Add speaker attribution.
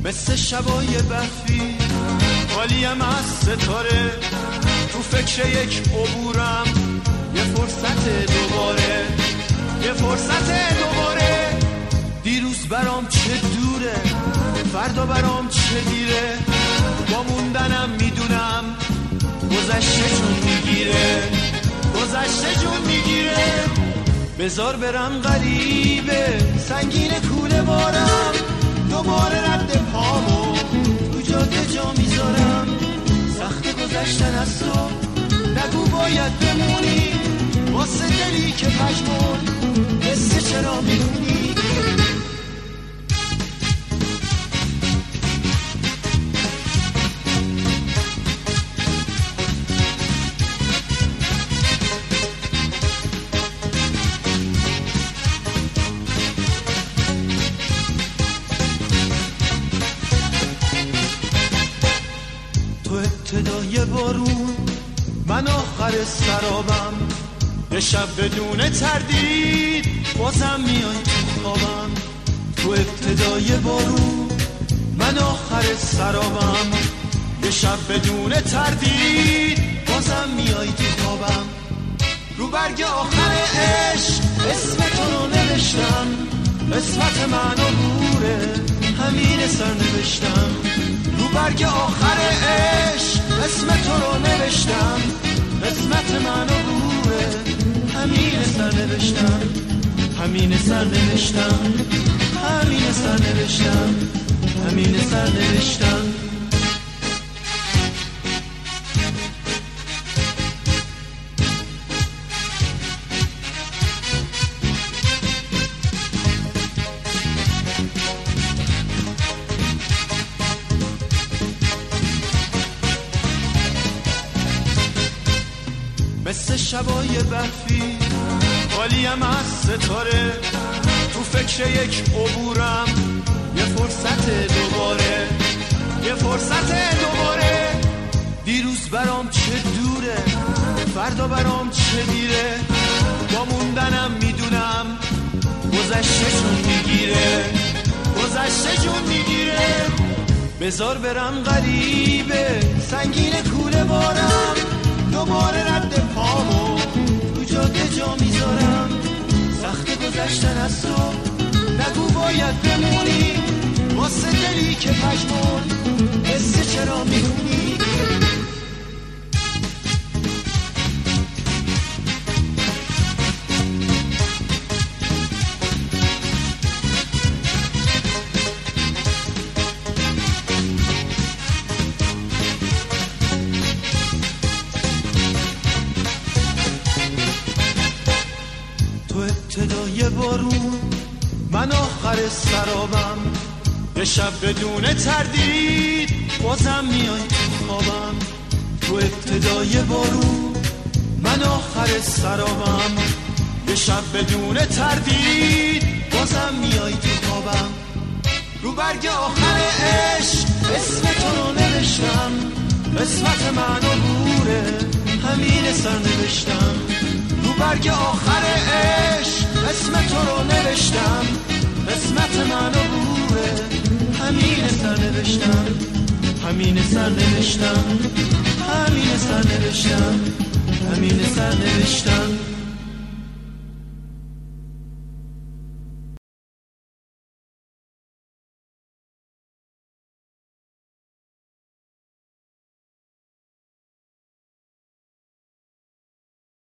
Speaker 1: مثل شبای برفی خالیم از ستاره، تو فکر یک عبورم، یه فرصت دوباره، یه فرصت دوباره. دیروز برام چه دوره، فردا برام چه دیره، با موندنم میدونم گذشته جون میگیره، گذشته جون میگیره. بذار برم غریبه سنگین کوله بارم، دوباره رد پامو تو جاده جا میذارم. سخت گذشتن از تو نگو باید بمونی، واسه دلی که پشمون قصه چرا میخونی. ابتدای بارون من آخر سرابم، یه شب بدون تردید بازم میای تو خوابم. تو ابتدای بارون من آخر سرابم، یه شب بدون تردید بازم میای تو خوابم. رو برگ آخر عشق اسم تو رو نوشتم، قسمت من عبوره همین سر نوشتم. رو برگ آخر عشق اسم تو رو نوشتم، قسمت من عبوره همین سر نوشتم، همین سر نوشتم، همین سر نوشتم، همین سر نوشتم. مثل شبای برفی خالیم از ستاره، تو فکر یک عبورم، یه فرصت دوباره، یه فرصت دوباره. دیروز برام چه دوره، فردا برام چه دیره، با موندنم میدونم گذشته جون میگیره، گذشته جون میگیره. بذار برم غریبه سنگین کوله بارم، دوباره رد پامو تو جاده جا میذارم. سخت گذشتن از تو نگو باید بمونی، واسه دلی که پشمون قصه چرا میخونی. ابتدای بارون من آخر سرابم، یه شب بدون تردید بازم میای تو خوابم. تو ابتدای بارون من آخر سرابم، یه شب بدون تردید بازم میای تو خوابم. رو برگ آخر عشق اسم تو رو نوشتم، قسمت من عبوره همین سر نوشتم. رو برگ آخر عشق اسم تو رو نوشتم، قسمت من عبوره همین سر نوشتم، همین سر نوشتم، همین سر نوشتم، همین سر نوشتم.